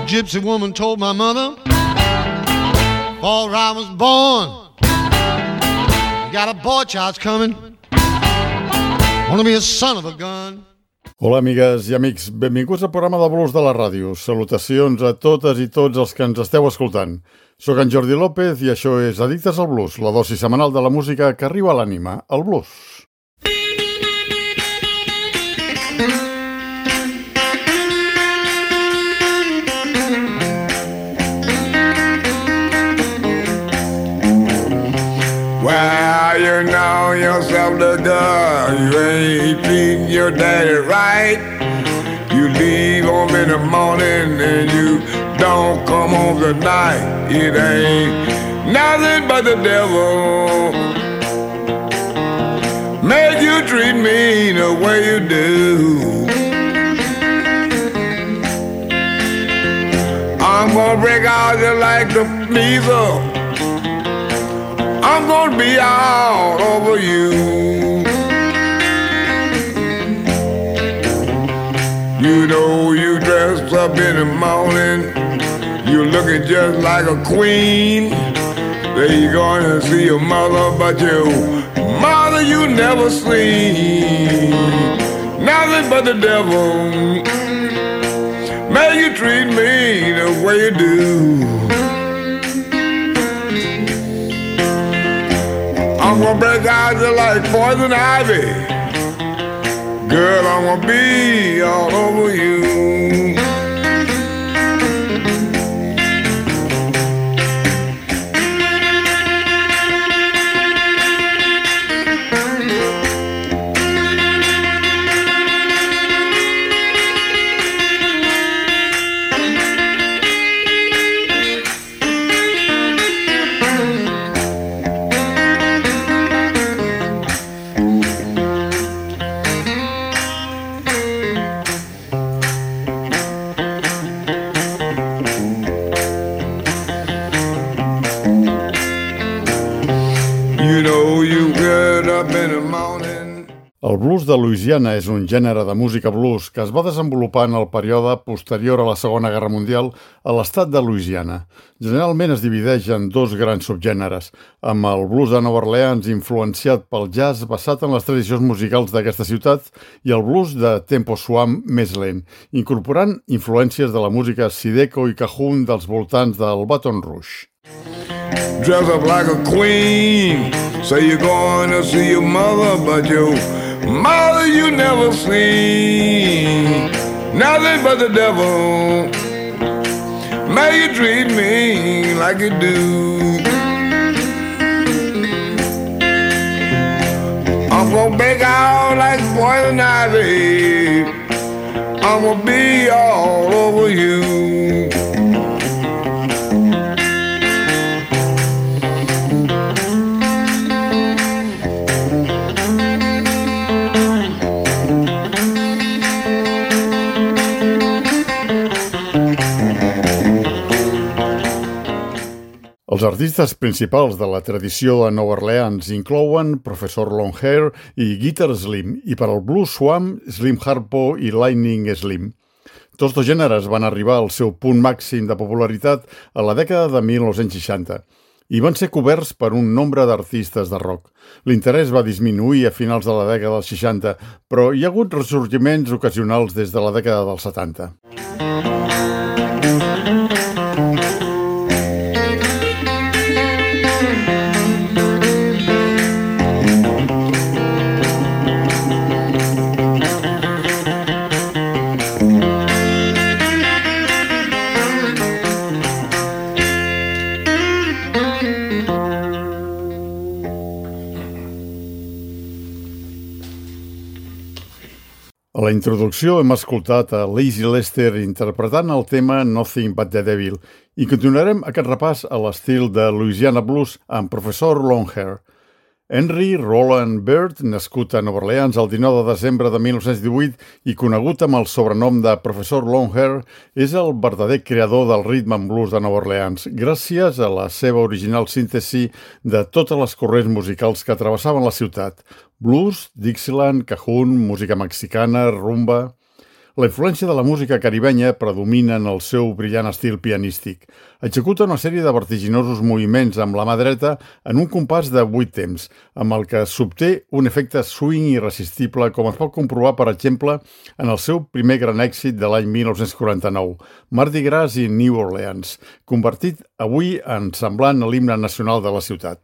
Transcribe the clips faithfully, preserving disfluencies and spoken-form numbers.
gypsy woman told my mother before I was born, got a boy child's coming, wanna be a son of a gun. Hola, amigues i amics. Benvinguts al programa de blues de la ràdio. Salutacions a totes i tots els que ens esteu escoltant. Soc en Jordi López i això és Addictes al Blues, la dosi setmanal de la música que arriba a l'ànima, el blues. Well, you know yourself the girl, you ain't treating your daddy right. You leave home in the morning and you don't come home tonight. It ain't nothing but the devil made you treat me the way you do. I'm gonna break out just like the measles. I'm gonna be all over you. You know you dress up in the morning, you're looking just like a queen. There you going to see your mother, but your mother you never seen. Nothing but the devil make you treat me the way you do. I'm gonna break out just like poison ivy. Girl, I'm gonna be all over you. El blues de Louisiana és un gènere de música blues que es va desenvolupar en el període posterior a la Segona Guerra Mundial a l'estat de Louisiana. Generalment es divideix en dos grans subgèneres, amb el blues de Nova Orleans influenciat pel jazz basat en les tradicions musicals d'aquesta ciutat i el blues de tempo suam més lent, incorporant influències de la música Zydeco i cajun dels voltants del Baton Rouge. Dress up like a queen, say you're going to see your mother, but your mother you never seen. Nothing but the devil make you treat me like you do. I'm gonna bake out like poison ivy. I'm gonna be all over you. Els artistes principals de la tradició de Nova Orleans inclouen Professor Longhair i Guitar Slim, i per al blues swam, Slim Harpo i Lightning Slim. Tots dos gèneres van arribar al seu punt màxim de popularitat a la dècada de mil nou-cents seixanta i van ser coberts per un nombre d'artistes de rock. L'interès va disminuir a finals de la dècada dels seixanta, però hi ha hagut ressorgiments ocasionals des de la dècada dels setanta. A la introducció hem escoltat a Lazy Lester interpretant el tema Nothing But The Devil i continuarem aquest repàs a l'estil de Louisiana Blues amb Professor Longhair. Henry Roland Byrd, nascut a Nova Orleans el dinou de desembre de mil nou-cents divuit i conegut amb el sobrenom de Professor Longhair, és el verdader creador del rhythm and blues de Nova Orleans, gràcies a la seva original síntesi de totes les corrents musicals que travessaven la ciutat: blues, Dixieland, cajun, música mexicana, rumba. La influència de la música caribenya predomina en el seu brillant estil pianístic. Executa una sèrie de vertiginosos moviments amb la mà dreta en un compàs de vuit temps, amb el que s'obté un efecte swing irresistible, com es pot comprovar, per exemple, en el seu primer gran èxit de l'any mil nou-cents quaranta-nou, Mardi Gras in New Orleans, convertit avui en semblant a l'himne nacional de la ciutat.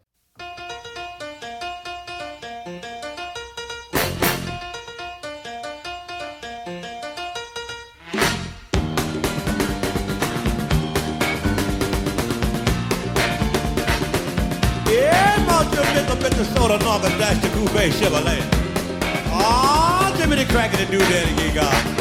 Soda knock and dash the coupe Chevrolet. Ah, Jimmy the Cracker to do that again, God.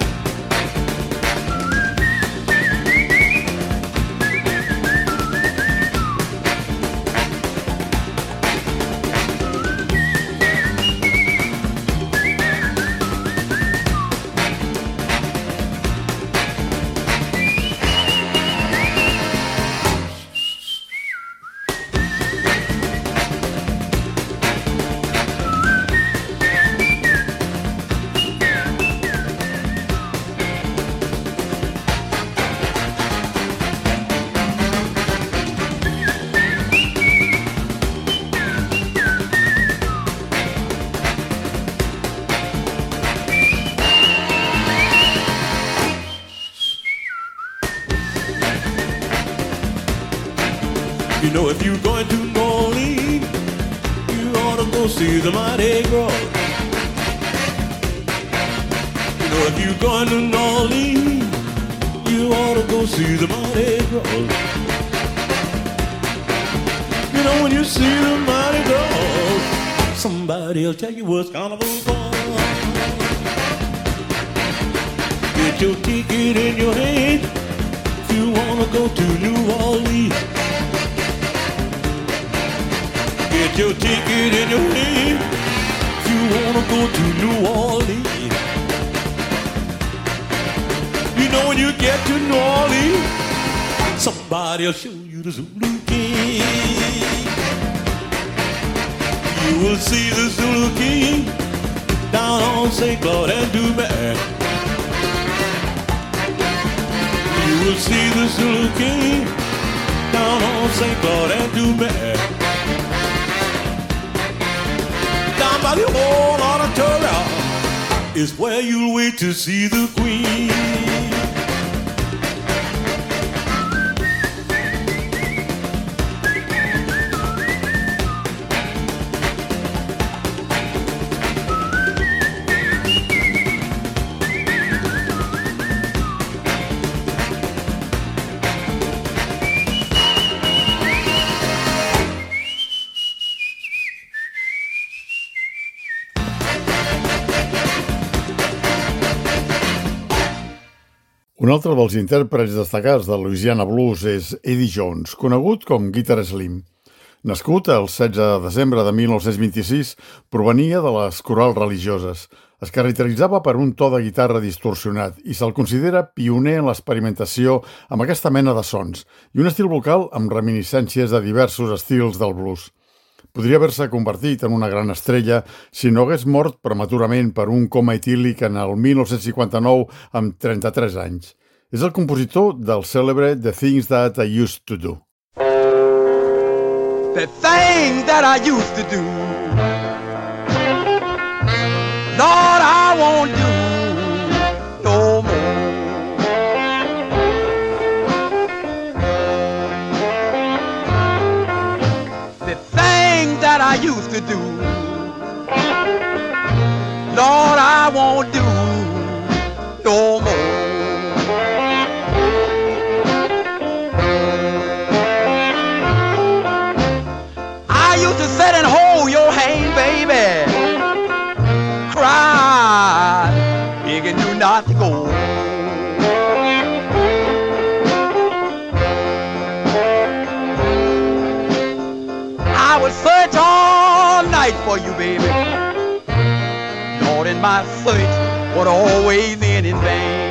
You know, if you're going to New Orleans, you ought to go see the Mardi Gras. You know, if you're going to New Orleans, you ought to go see the Mardi Gras. You know, when you see the Mardi Gras, somebody'll tell you what's carnival for. Get your ticket in your hand if you want to go to New Orleans. Get your ticket in your hand if you wanna go to New Orleans. You know, when you get to New Orleans, somebody'll show you the Zulu King. You will see the Zulu King down on Saint Claude and Dumas. You will see the Zulu King down on Saint Claude and Dumas. Down by the old auditorium is where you'll wait to see the Queen. Un altre dels intèrprets destacats del Louisiana Blues és Eddie Jones, conegut com Guitar Slim. Nascut el setze de desembre de mil nou-cents vint-i-sis, provenia de les corals religioses. Es caracteritzava per un to de guitarra distorsionat i se'l considera pioner en l'experimentació amb aquesta mena de sons i un estil vocal amb reminiscències de diversos estils del blues. Podria haver-se convertit en una gran estrella si no hagués mort prematurament per un coma etílic en el mil nou-cents cinquanta-nou amb trenta-tres anys. És el compositor del cèlebre The Things That I Used to Do. The things that I used to do, Lord, I won't do no more. The things that I used to do, Lord, I won't do no more. Sit and hold your hand, baby, cry, begging you not to go. I would search all night for you, baby, Lord, and my search would always end in vain.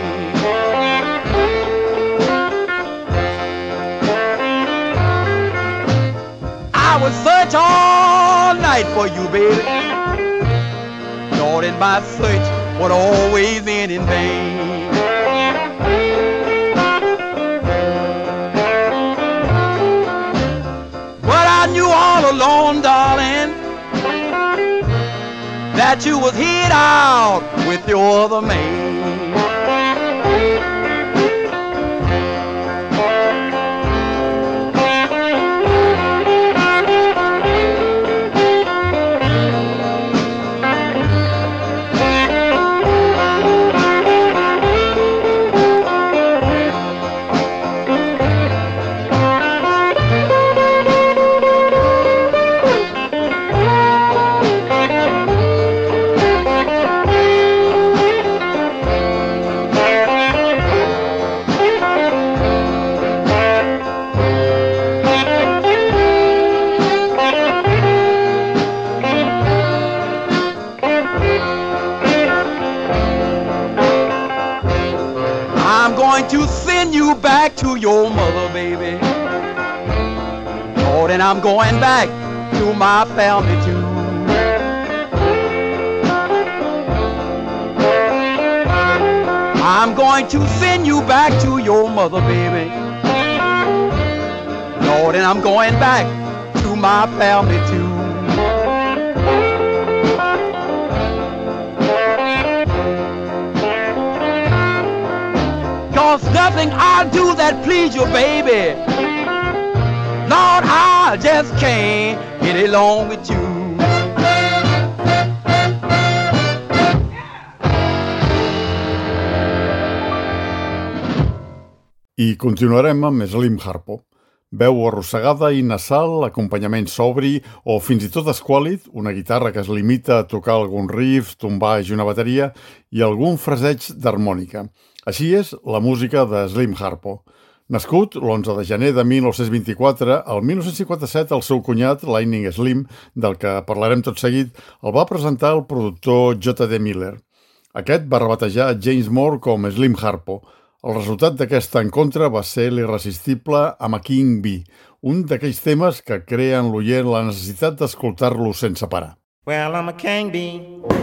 I would search all night for you, baby, Lord, and my search would always end in vain. But I knew all along, darling, that you was hid out with your other man. To send you back to your mother, baby. Oh, then I'm going back to my family too. I'm going to send you back to your mother, baby. Lord, and I'm going back to my family too. Cause nothing I'll do that please you, baby. Lord, I just can't get along with you. I continuarem amb Slim Harpo. Veu arrossegada i nasal, acompanyament sobri o fins i tot esquàlid, una guitarra que es limita a tocar algun riff, un baix i una bateria i algun fraseig d'harmònica. Així és la música de Slim Harpo. Nascut l'onze de gener de mil nou-cents vint-i-quatre, el mil nou-cents cinquanta-set el seu cunyat, Lightning Slim, del que parlarem tot seguit, el va presentar el productor J D Miller. Aquest va rebatejar James Moore com Slim Harpo. El resultat d'aquest encontre va ser l'irresistible I'm a King Bee, un d'aquells temes que creen l'oient la necessitat d'escoltar-lo sense parar. Well, I'm a king bee,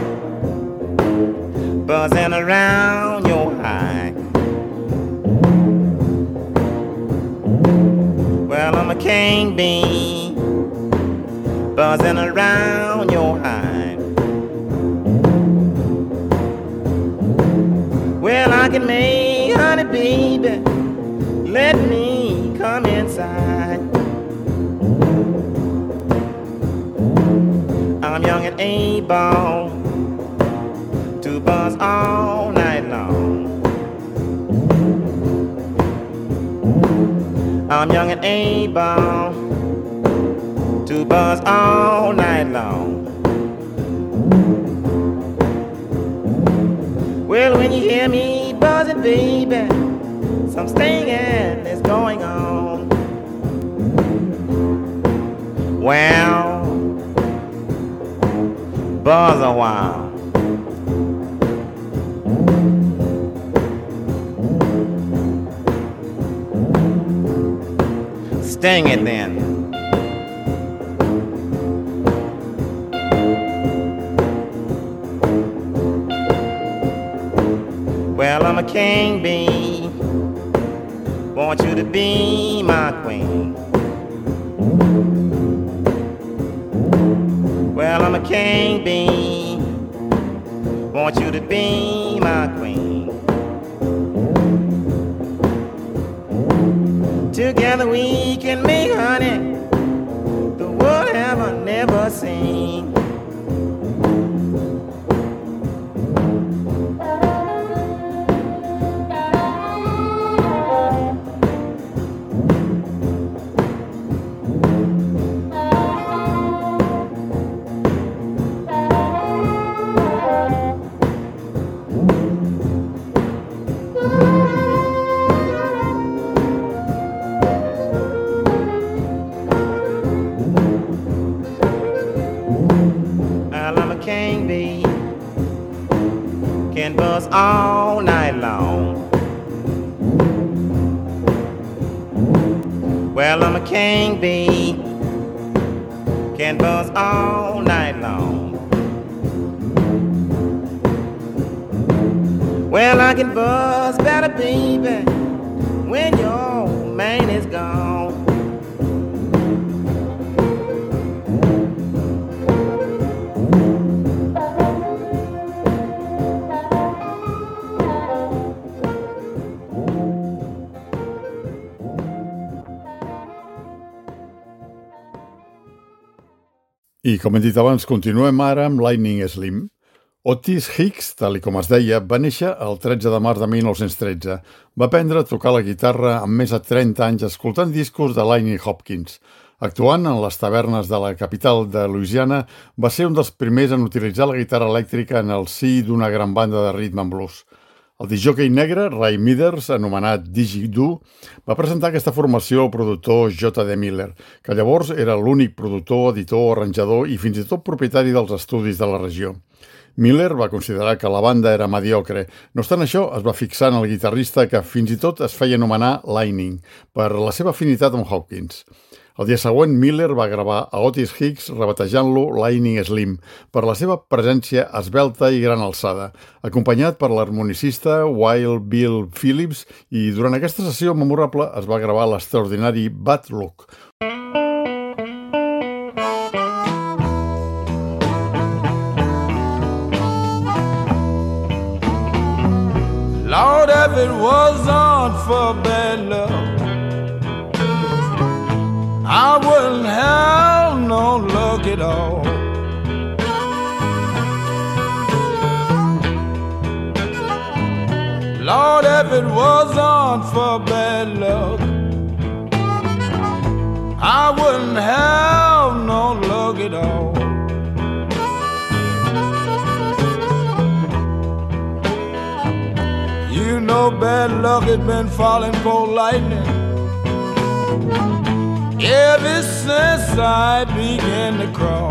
buzzing around your hive. Well, I'm a king bee, buzzing around your hive. Well, I can make honey, baby, let me come inside. I'm young and able to buzz all night long. I'm young and able to buzz all night long. Well, when you hear me buzzing, baby, some stinging is going on. Well, buzz a while. Sting it then. Well, I'm a king bee, want you to be my queen. Well, I'm a king bee, want you to be my queen. Together we can make honey the world have never seen. All night long. Well, I'm a king bee, can buzz all night long. Well, I can buzz better, baby, when your man is gone. I com hem dit abans, continuem ara amb Lightning Slim. Otis Hicks, tal com es deia, va néixer el tretze de març de mil nou-cents tretze. Va aprendre a tocar la guitarra amb més de trenta anys escoltant discos de Lightning Hopkins. Actuant en les tavernes de la capital de Louisiana, va ser un dels primers en utilitzar la guitarra elèctrica en el si d'una gran banda de rhythm and blues. El discjòquei negre, Ray Meathers, anomenat Digi-Doo, va presentar aquesta formació al productor J D Miller, que llavors era l'únic productor, editor, arranjador i fins i tot propietari dels estudis de la regió. Miller va considerar que la banda era mediocre. No obstant això, es va fixar en el guitarrista que fins i tot es feia anomenar Lightning, per la seva afinitat amb Hopkins. El dia següent, Miller va gravar a Otis Hicks rebatejant-lo Lightning Slim per la seva presència esvelta i gran alçada, acompanyat per l'harmonicista Wild Bill Phillips, i durant aquesta sessió memorable es va gravar l'extraordinari Bad Luck. Lord, if it wasn't for bad luck, I wouldn't have no luck at all. Lord, if it wasn't for bad luck, I wouldn't have no luck at all. You know bad luck had been falling for lightning ever since I began to crawl.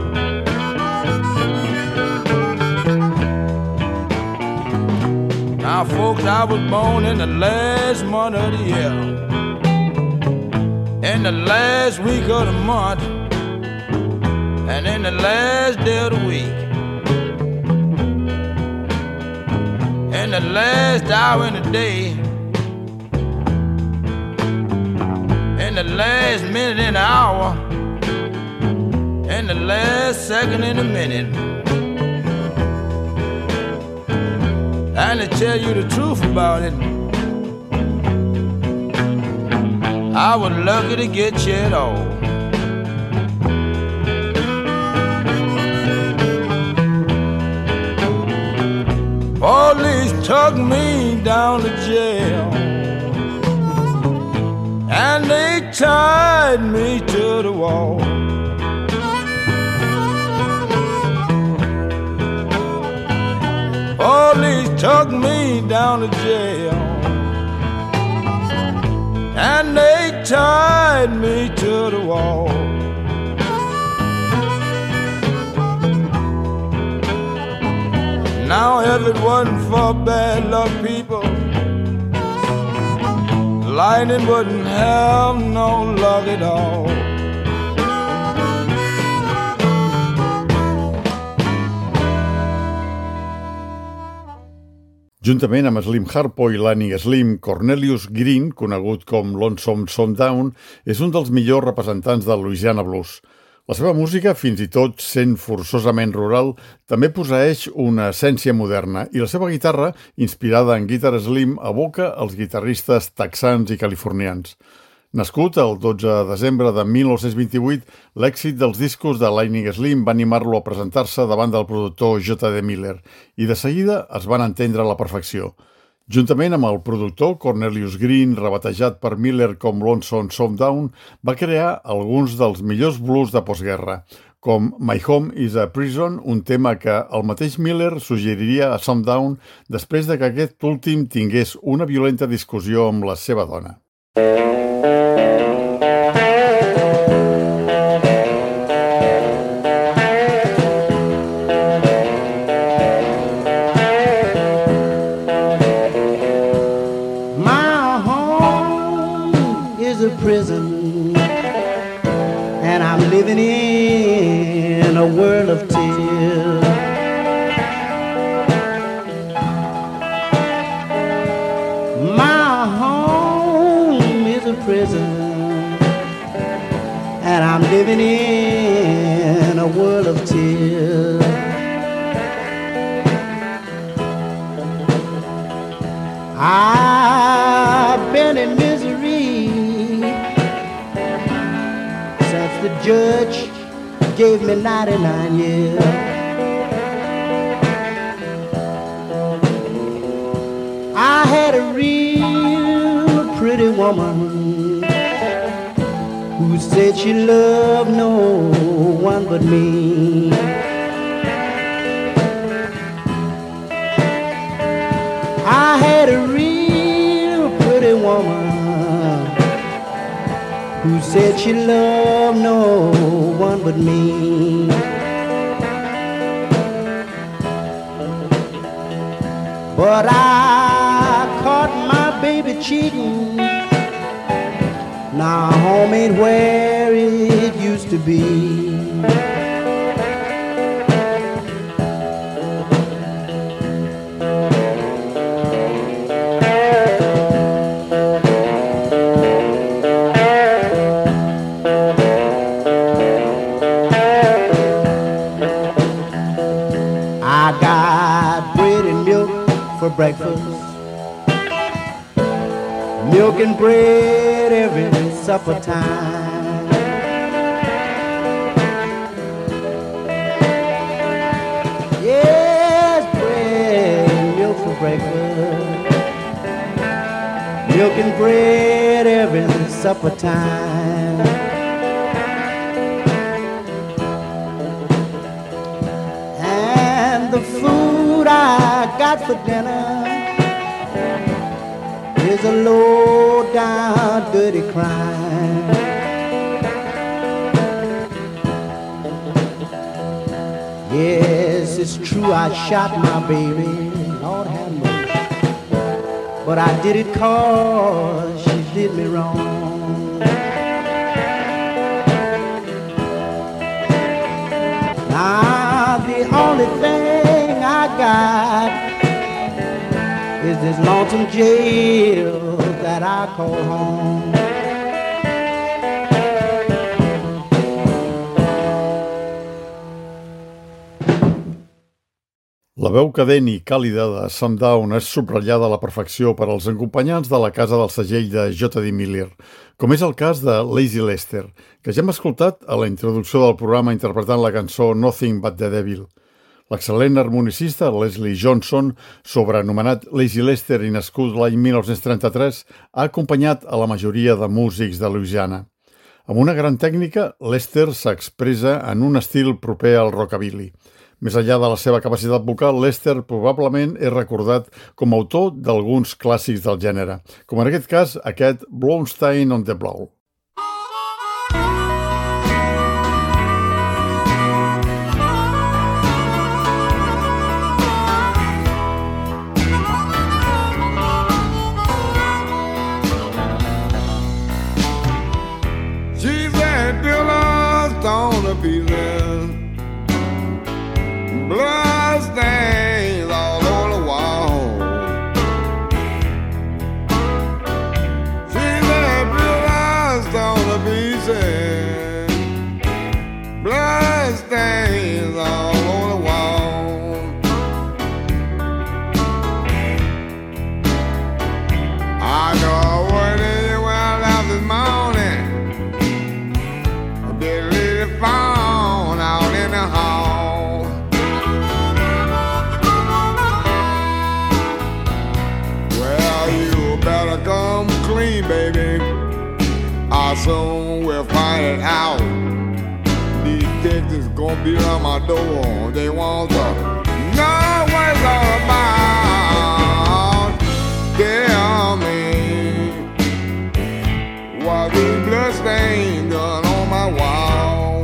Now, folks, I was born in the last month of the year, in the last week of the month, and in the last day of the week, in the last hour in the day, in the last minute in the hour, in the last second in the minute. And to tell you the truth about it, I was lucky to get you at all. Police took me down to jail, and they tied me to the wall. Police took me down to jail, and they tied me to the wall. Now if it wasn't for bad luck, people, lightning wouldn't have no luck at all. Juntament amb Slim Harpo i Lightning Slim, Cornelius Green, conegut com Lonesome Sundown, és un dels millors representants del Louisiana Blues. La seva música, fins i tot sent forçosament rural, també posseeix una essència moderna i la seva guitarra, inspirada en Guitar Slim, evoca els guitarristes texans i californians. Nascut el dotze de desembre de mil nou-cents vint-i-vuit, l'èxit dels discos de Lightning Slim va animar-lo a presentar-se davant del productor J D Miller i de seguida es van entendre a la perfecció. Juntament amb el productor Cornelius Green, rebatejat per Miller com Lonesome Sundown, va crear alguns dels millors blues de postguerra, com My Home is a Prison, un tema que el mateix Miller suggeriria a Sundown després de que aquest últim tingués una violenta discussió amb la seva dona. Prison, and I'm living in a world of tears. living in a world of tears. I've been in misery since the judge gave me ninety-nine years. I had a real pretty woman who said she loved no one but me. I had a real pretty woman who said she loved no one but me. But I caught my baby cheating. Now home ain't where it used to be. I got bread and milk for breakfast, milk and bread every supper time. Yes, bread and milk for breakfast, milk and bread every supper time. And the food I got for dinner is a low down dirty crime. Yes, it's true I shot my baby, Lord have mercy, but I did it 'cause she did me wrong. Now the only thing I got is this lonesome jail that I call home. La veu cadent i càlida de Sundown és subratllada a la perfecció per als acompanyants de la casa del segell de J D Miller, com és el cas de Lazy Lester, que ja hem escoltat a la introducció del programa interpretant la cançó Nothing But the Devil. L'excel·lent harmonicista Leslie Johnson, sobrenomenat Lazy Lester i nascut l'any mil nou-cents trenta-tres, ha acompanyat a la majoria de músics de Louisiana. Amb una gran tècnica, Lester s'expressa en un estil proper al rockabilly. Més enllà de la seva capacitat vocal, Lester probablement és recordat com a autor d'alguns clàssics del gènere, com en aquest cas aquest Blonstein on the Blow. She's that Bill's on the pieces, blood stains all over the wall. She's that Bill's on the pieces, blood stains all over the wall. I know what it is when I left this morning. They leave the phone out in the hall. Well, you better come clean, baby. I soon will find it out. These detectives gonna be on my door. They want to know what it's all about. Tell me what these bloodstains done on my wall.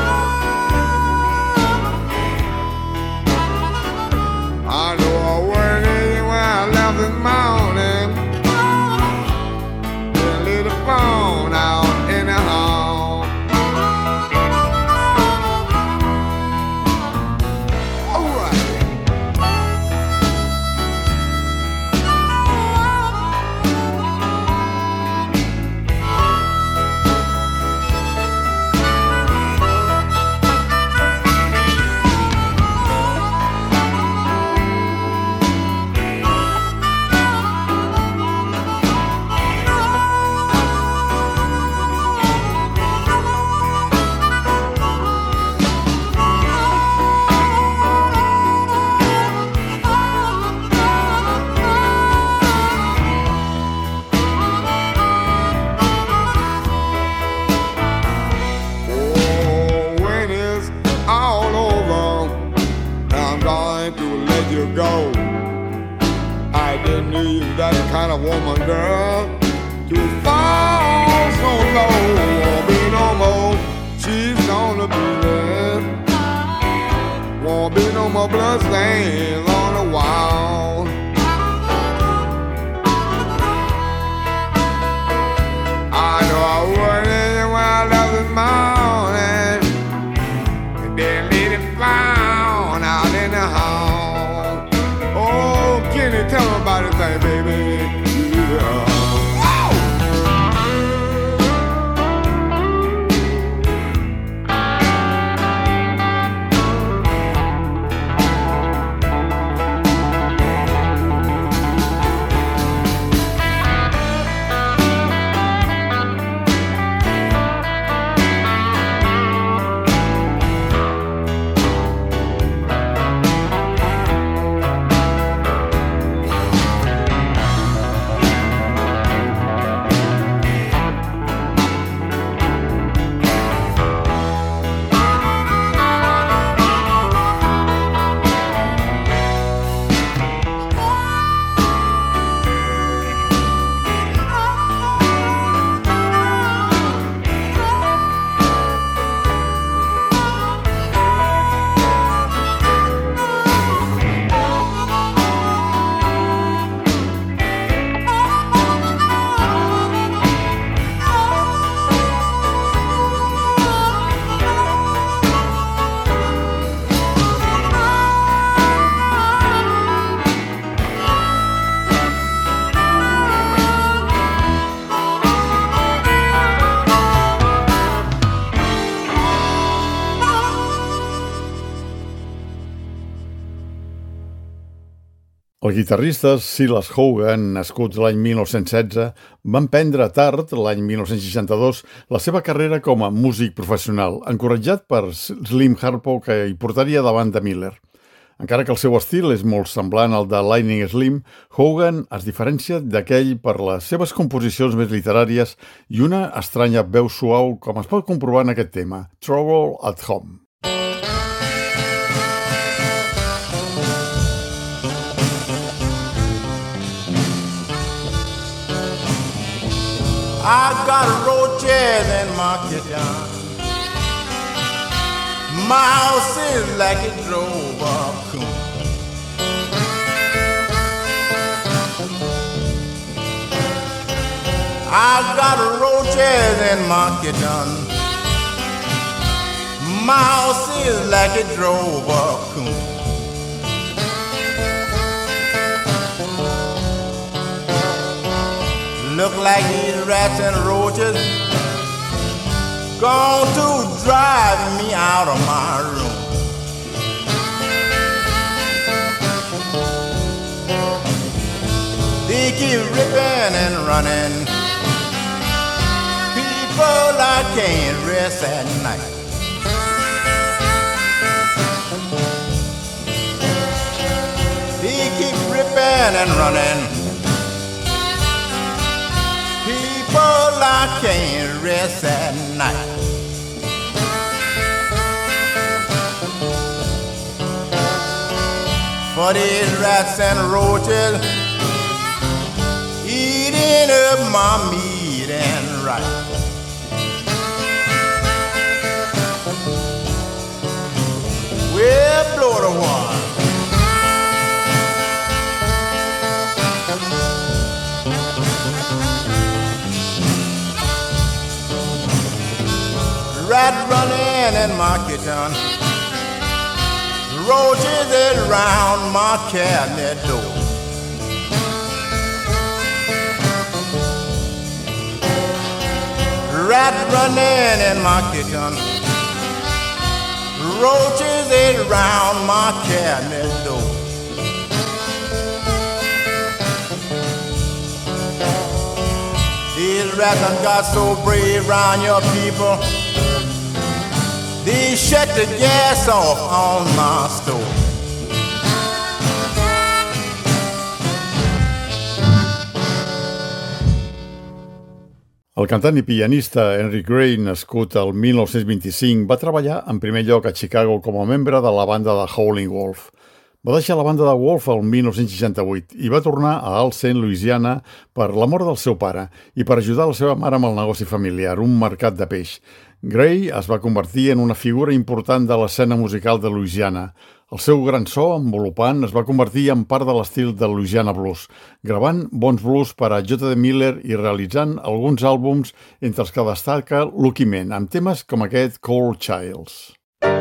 I know I worked it when I left this morning. Then leave the phone out in the hall. All right. you go. I didn't know you that kind of woman, girl, to fall so low. Won't be no more, she's gonna be there. Won't be no more blood stains on the wall. I know I wouldn't when I left this morning, and then leave it found out in the hall. Oh, Kenny, tell me about this thing, baby. Yeah. Els guitarristes Silas Hogan, nascuts l'any mil nou-cents setze, van prendre tard, l'any mil nou-cents seixanta-dos, la seva carrera com a músic professional, encoratjat per Slim Harpo, que hi portaria davant de Miller. Encara que el seu estil és molt semblant al de Lightning Slim, Hogan es diferencia d'aquell per les seves composicions més literàries i una estranya veu suau, com es pot comprovar en aquest tema, Trouble at Home. I got roaches in my kitchen. My house is like it drove a coon. I got roaches in my kitchen. My house is like it drove a coon. Look like these rats and roaches going to drive me out of my room. They keep ripping and running. People, I can't rest at night. They keep ripping and running. People, I can't rest at night. For these rats and roaches eating up my meat and rice. Well, blow the horn. Rat running in my kitchen, roaches around my cabinet door. Rat running in my kitchen, roaches around my cabinet door. These rats done got so brave round your people. They shut the gas off on my stove. El cantant i pianista Henry Gray, nascut el mil nou-cents vint-i-cinc, va treballar en primer lloc a Chicago com a membre de la banda de Howlin' Wolf. Va deixar la banda de Wolf el mil nou-cents seixanta-vuit i va tornar a Alsen, Louisiana, per la mort del seu pare i per ajudar la seva mare amb el negoci familiar, un mercat de peix. Gray es va convertir en una figura important de l'escena musical de Louisiana. El seu gran so, envolupant, es va convertir en part de l'estil del Louisiana Blues, gravant bons blues per a J. D. Miller i realitzant alguns àlbums entre els que destaca Lucky Men, amb temes com aquest Cold Childs.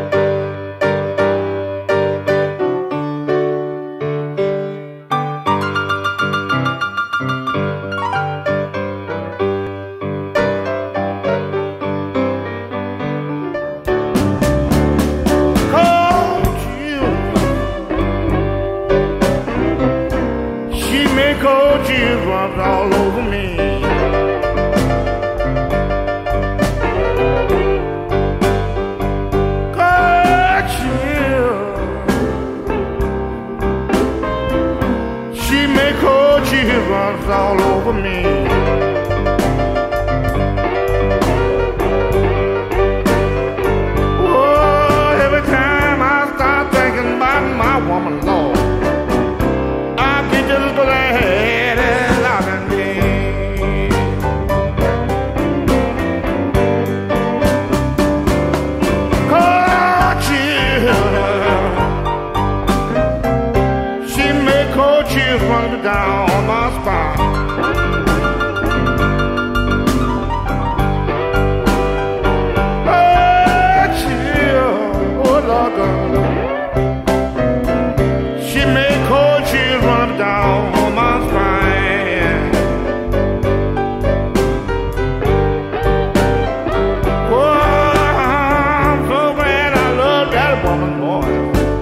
All over me. Got you. She make cold chills all over me. Oh, every time I start thinking about my woman, Lord, I get just glad. Run down my spine. Oh, chill, oh Lord, she made cold chills run down my spine. Oh, I'm so glad I love that woman, boy.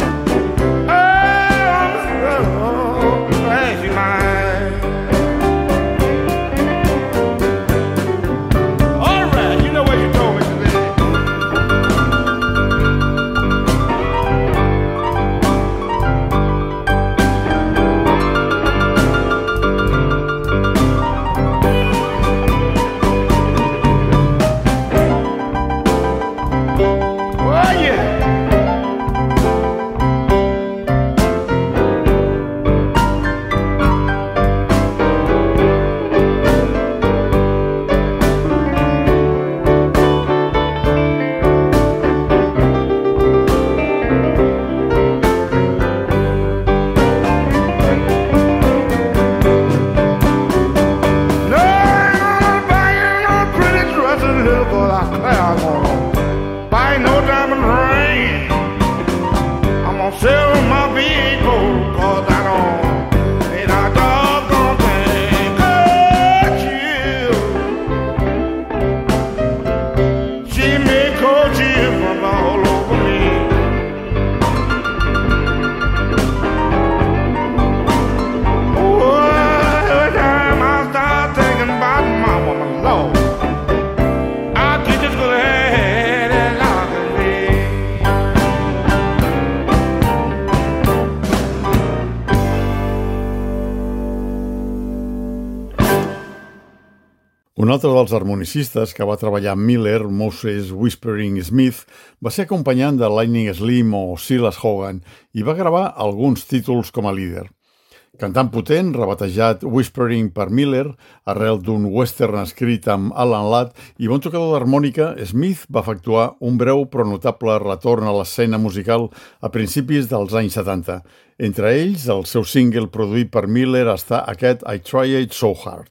Un altre dels harmonicistes que va treballar amb Miller, Moses Whispering Smith, va ser acompanyant de Lightning Slim o Silas Hogan i va gravar alguns títols com a líder. Cantant potent, rebatejat Whispering per Miller, arrel d'un western escrit amb Alan Ladd i bon tocador d'harmònica, Smith va efectuar un breu però notable retorn a l'escena musical a principis dels anys setanta. Entre ells, el seu single produït per Miller està aquest I Tried So Hard.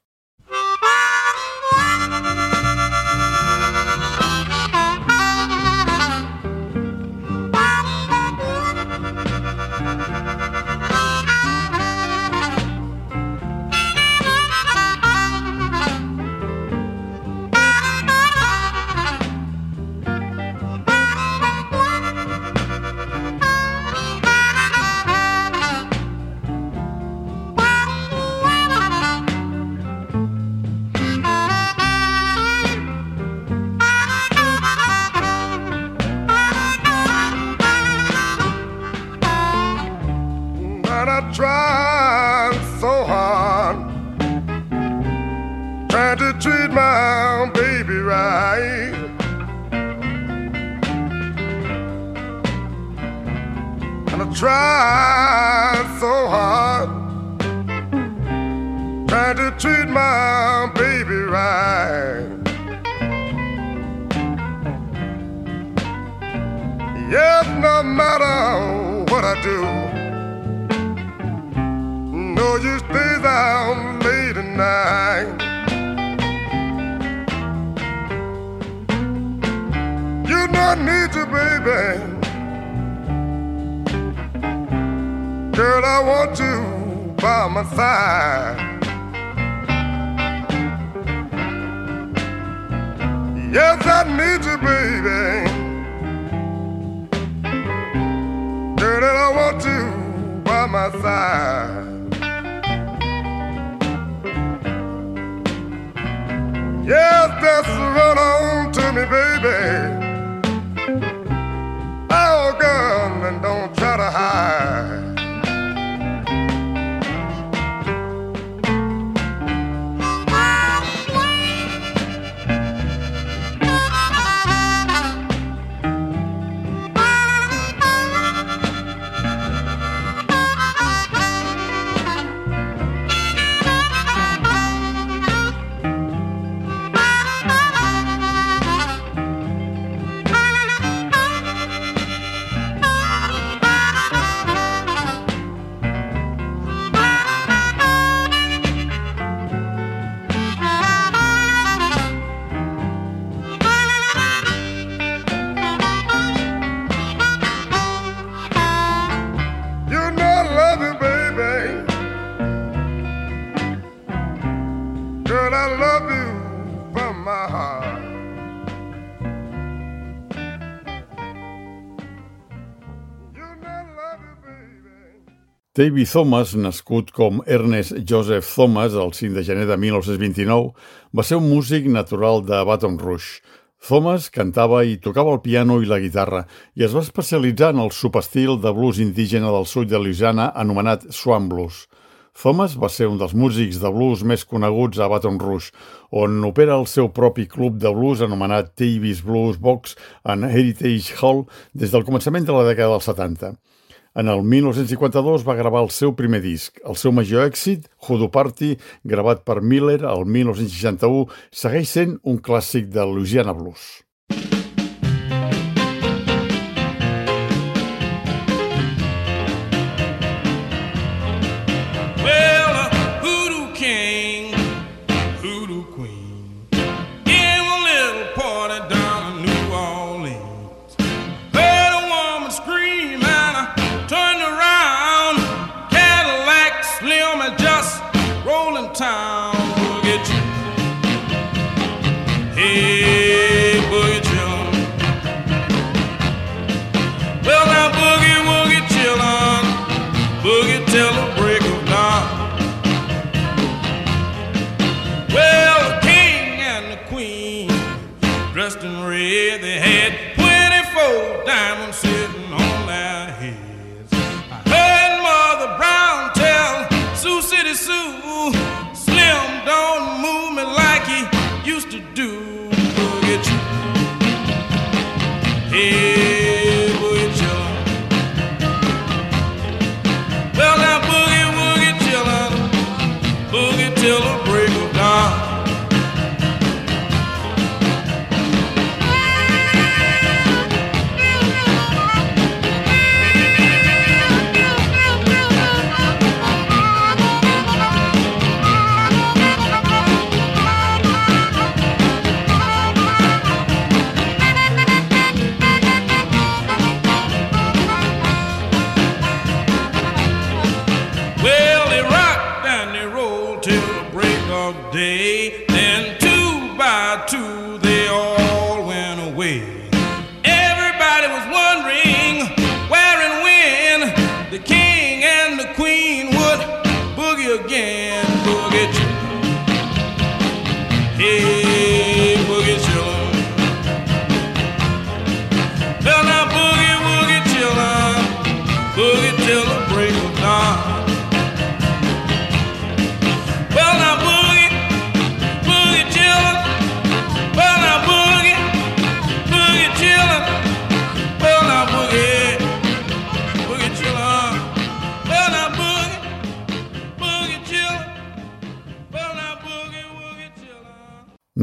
Trying so hard, trying to treat my baby right. And I tried so hard trying to treat my baby right. Yes, no matter what I do, no, you stays out late at night. You don't need to, baby. Girl, I want you by my side. Yes, I need you, baby. Girl, I want you by my side. Yes, just run on to me, baby. Oh, girl, and don't try to hide. Davy Thomas, nascut com Ernest Joseph Thomas el cinc de gener de mil nou-cents vint-i-nou, va ser un músic natural de Baton Rouge. Thomas cantava i tocava el piano i la guitarra i es va especialitzar en el subestil de blues indígena del sud de Louisiana anomenat Swamp Blues. Thomas va ser un dels músics de blues més coneguts a Baton Rouge, on opera el seu propi club de blues anomenat Davy's Blues Box and Heritage Hall des del començament de la dècada dels setanta. En el mil nou-cents cinquanta-dos va gravar el seu primer disc. El seu major èxit, Hoodoo Party, gravat per Miller el mil nou-cents seixanta-u, segueix sent un clàssic de Louisiana Blues. Boogie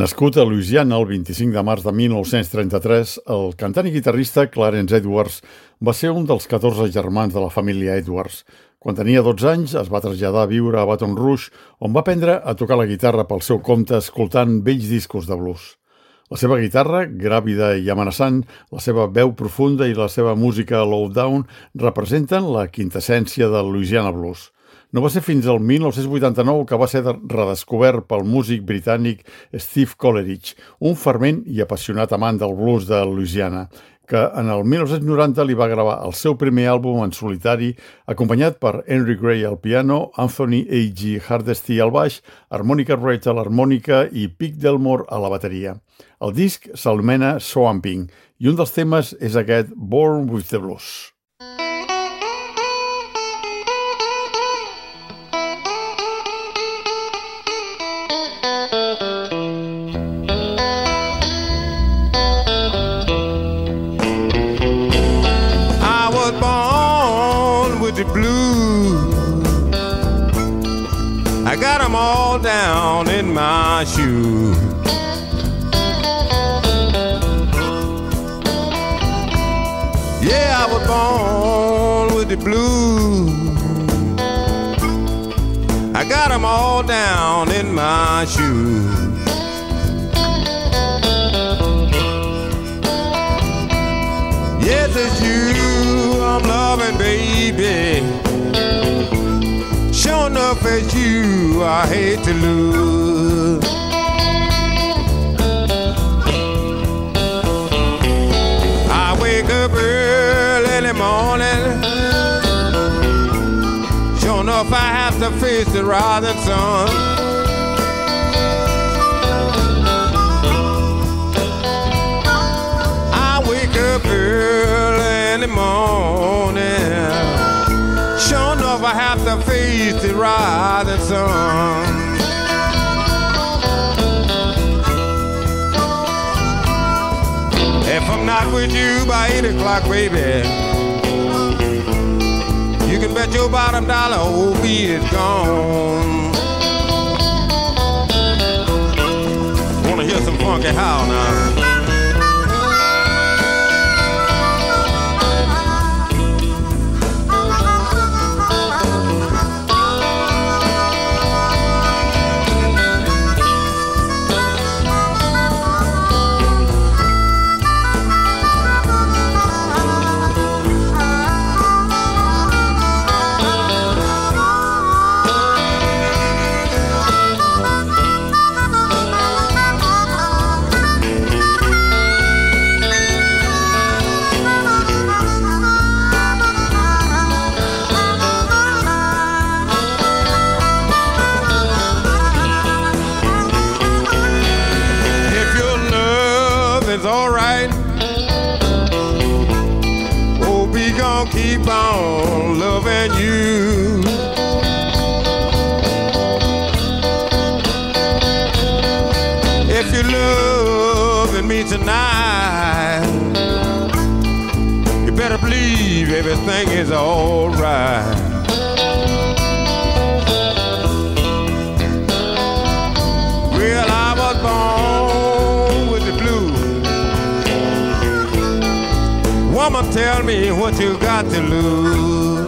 Nascut a Louisiana el vint-i-cinc de març de mil nou-cents trenta-tres, el cantant i guitarrista Clarence Edwards va ser un dels catorze germans de la família Edwards. Quan tenia dotze anys es va traslladar a viure a Baton Rouge, on va aprendre a tocar la guitarra pel seu compte escoltant vells discos de blues. La seva guitarra, gràvida i amenaçant, la seva veu profunda i la seva música low-down representen la quintessència del Louisiana Blues. No va ser fins al mil nou-cents vuitanta-nou que va ser redescobert pel músic britànic Steve Coleridge, un fervent i apassionat amant del blues de Louisiana, que en el mil nou-cents noranta li va gravar el seu primer àlbum en solitari, acompanyat per Henry Gray al piano, Anthony A G Hardesty al baix, Harmonica Wright a l'harmònica i Pete Delmore a la bateria. El disc s'anomena Swamping i un dels temes és aquest Born with the Blues. I got them all down in my shoes. Yeah, I was born with the blues. I got them all down in my shoes. Yes, it's you I'm loving, baby. Sure enough, it's you I hate to lose. I wake up early in the morning. Sure enough, I have to face the rising sun. I wake up early in the morning. Sure enough, I have to face the rising sun. If I'm not with you by eight o'clock, baby, you can bet your bottom dollar old beat is gone. Wanna hear some funky howl now? Keep on loving you. If you're loving me tonight, you better believe everything is all right. Well, I was born with the blues. Woman, tell me what you got to lose.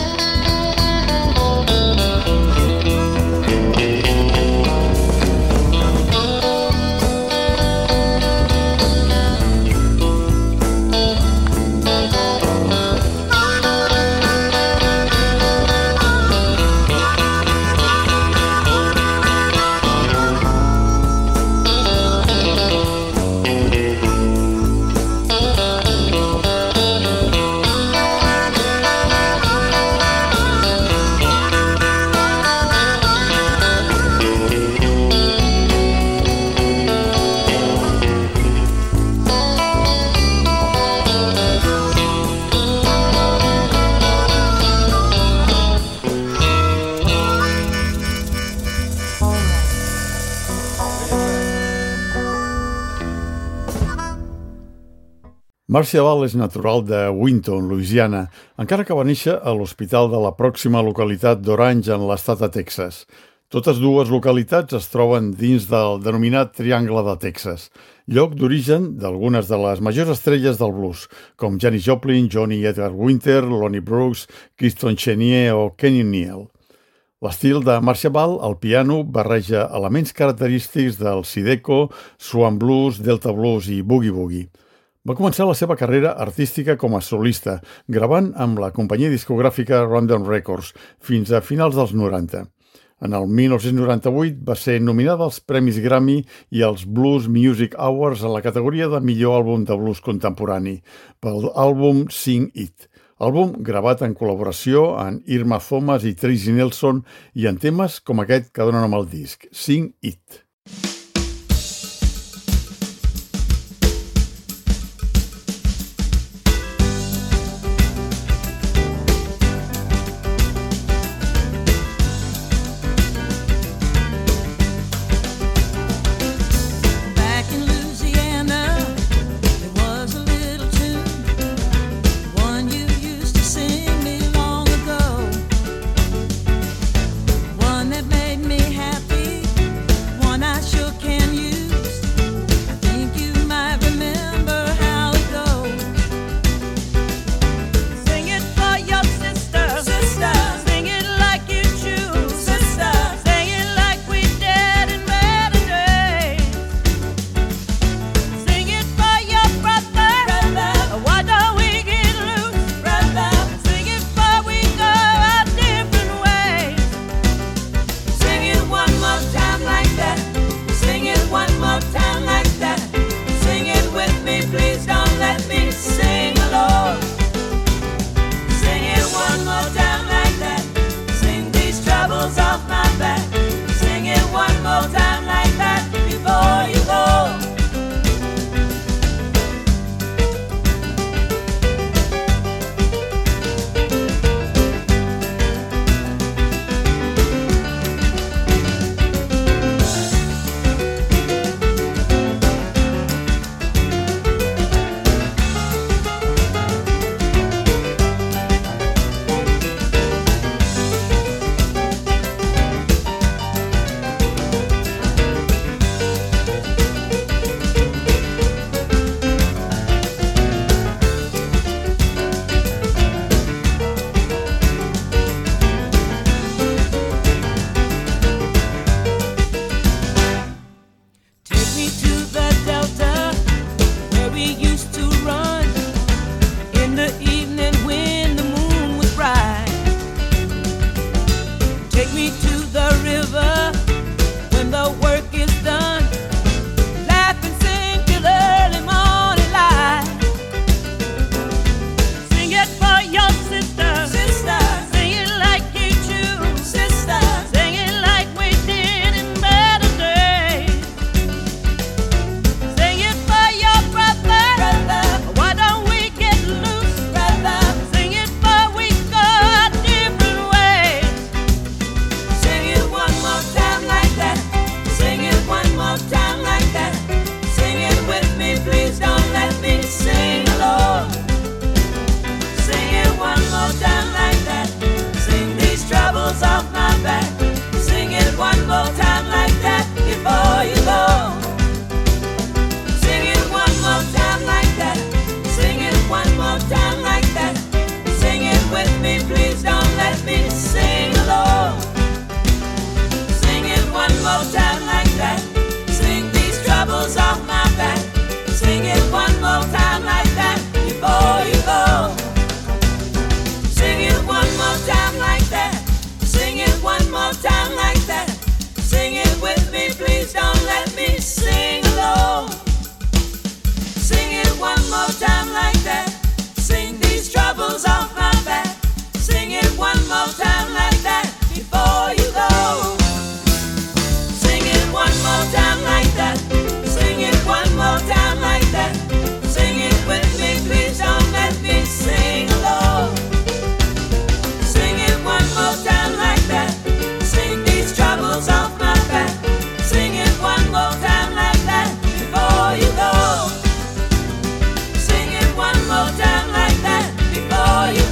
Marcia Ball és natural de Winton, Louisiana, encara que va néixer a l'hospital de la pròxima localitat d'Orange en l'estat de Texas. Totes dues localitats es troben dins del denominat Triangle de Texas, lloc d'origen d'algunes de les majors estrelles del blues, com Janis Joplin, Johnny Edgar Winter, Lonnie Brooks, Kriston Chenier o Kenny Neal. L'estil de Marcia Ball al piano barreja elements característics del Zydeco, Swan Blues, Delta Blues i Boogie Woogie. Va començar la seva carrera artística com a solista, gravant amb la companyia discogràfica Random Records fins a finals dels noranta. En el mil nou-cents noranta-vuit va ser nominada als Premis Grammy i als Blues Music Awards en la categoria de millor àlbum de blues contemporani pel àlbum Sing It, àlbum gravat en col·laboració amb Irma Thomas i Tracy Nelson i en temes com aquest que donen nom al disc, Sing It. Sing it one more time like that before you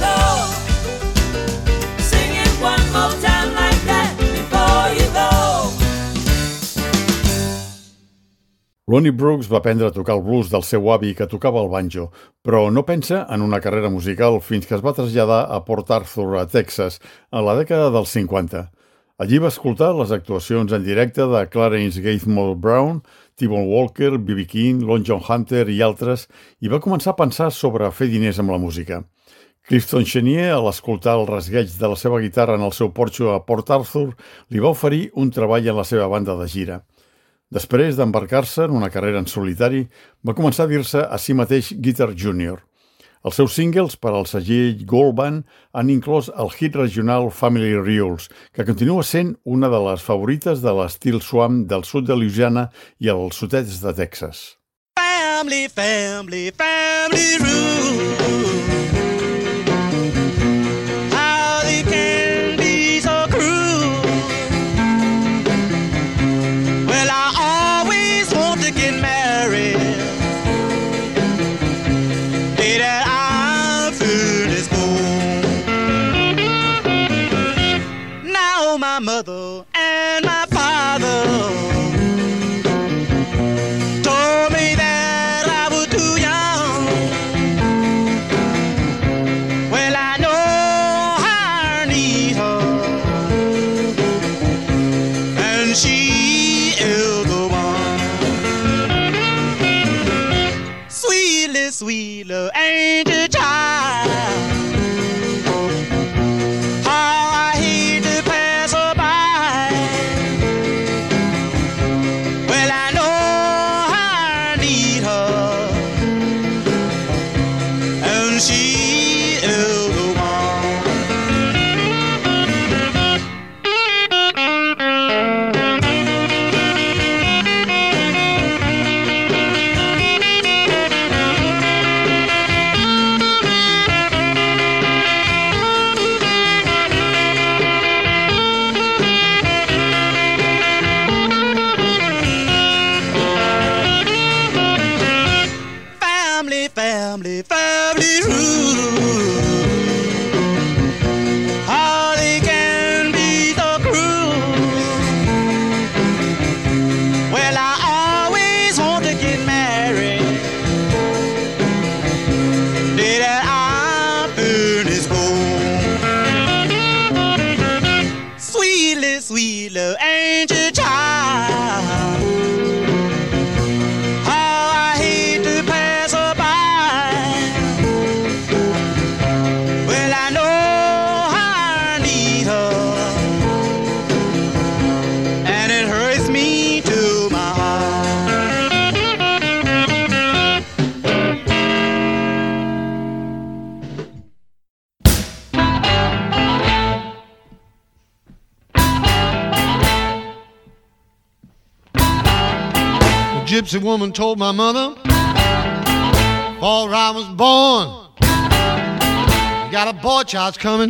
Lonnie Brooks va aprendre a tocar el blues del seu avi que tocava el banjo, però no pensa en una carrera musical fins que es va traslladar a Port Arthur, a Texas, a la dècada dels cinquanta. Allí va escoltar les actuacions en directe de Clarence Gatemouth Brown, T-Bone Walker, B B King, Long John Hunter i altres, i va començar a pensar sobre fer diners amb la música. Clifton Chenier, a l'escoltar el rasgueig de la seva guitarra en el seu porxo a Port Arthur, li va oferir un treball en la seva banda de gira. Després d'embarcar-se en una carrera en solitari, va començar a dir-se a si mateix Guitar Junior. Els seus singles per al segell Gold Band han inclòs el hit regional Family Reuels, que continua sent una de les favorites de l'estil swamp del sud de Louisiana i el sud-est de Texas. Family, family, family reuels. My mother and my father told me that I was too young. Well, I know I need her, and she is the one. Sweetly, sweetly, angel child. Gypsy woman told my mother before I was born, you got a boy child's coming,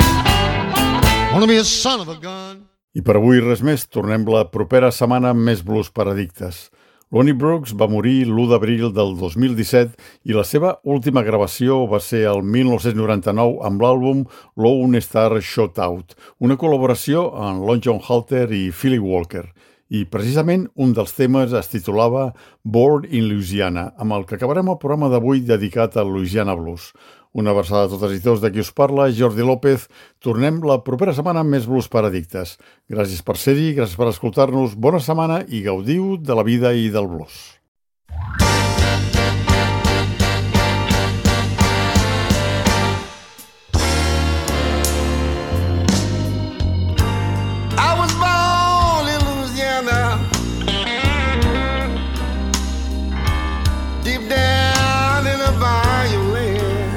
wanna be a son of a gun. I per avui res més, tornem la propera setmana amb més blues per addictes. Lonnie Brooks va morir l'u d'abril del dos mil disset i la seva última gravació va ser el mil nou-cents noranta-nou amb l'àlbum Lone Star Shootout, una col·laboració amb Long John Hunter i Philly Walker. I precisament un dels temes es titulava Born in Louisiana, amb el que acabarem el programa d'avui dedicat al Louisiana Blues. Una abraçada a totes i tots de qui us parla, Jordi López. Tornem la propera setmana amb més blues per addictes. Gràcies per ser-hi, gràcies per escoltar-nos, bona setmana i gaudiu de la vida i del blues. Deep down in a violin,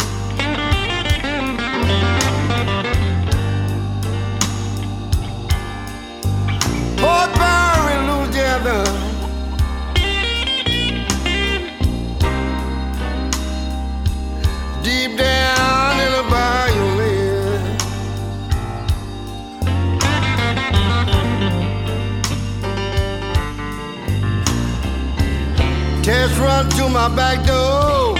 Port Barry, Louisiana. Deep down in a violin, cats run to my back door,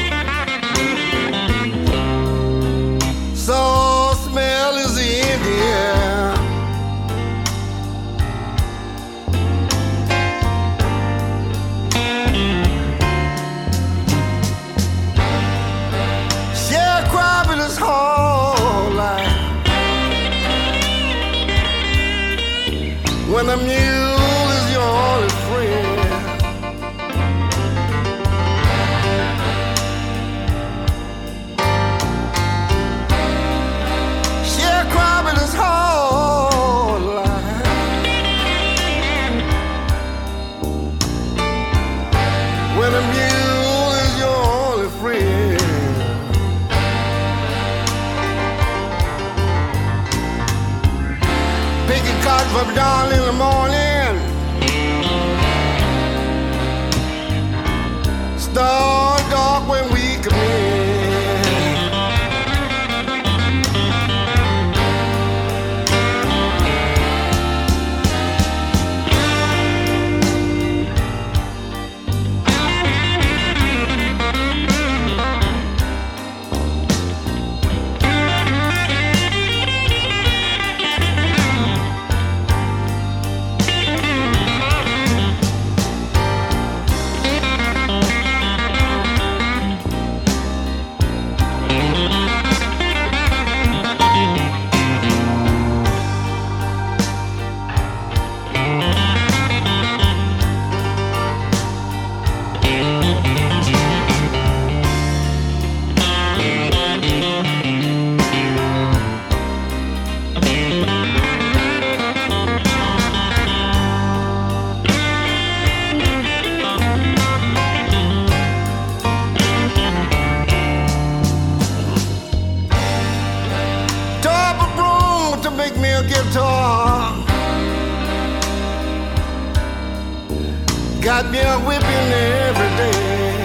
so smell is in the air. when the mule is your only friend. Sharecropping is hard life. When the mule is your only friend. Picking cotton from dawn in the morning, start dark when we come in. Got me a whipping every day.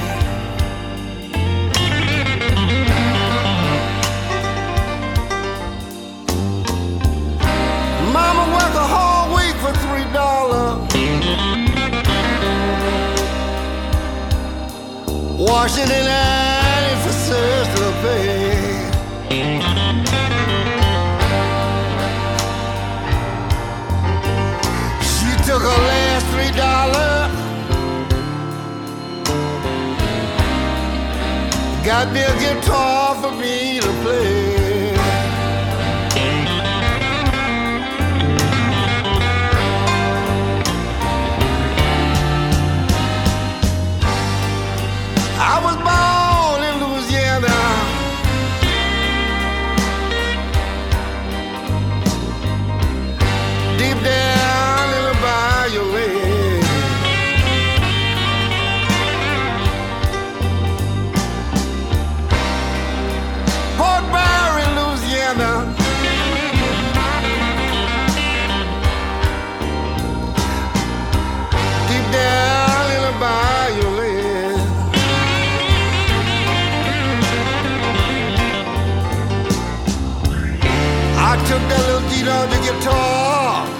Mama work a whole week for three dollars. Washing and ironing for sister pay. She took her last three dollars. Got me a guitar for me to play. I was born in Louisiana. Deep down in the bayou lane. Port Barry, Louisiana. Deep down in the bayou lane. I took that little Dino the guitar.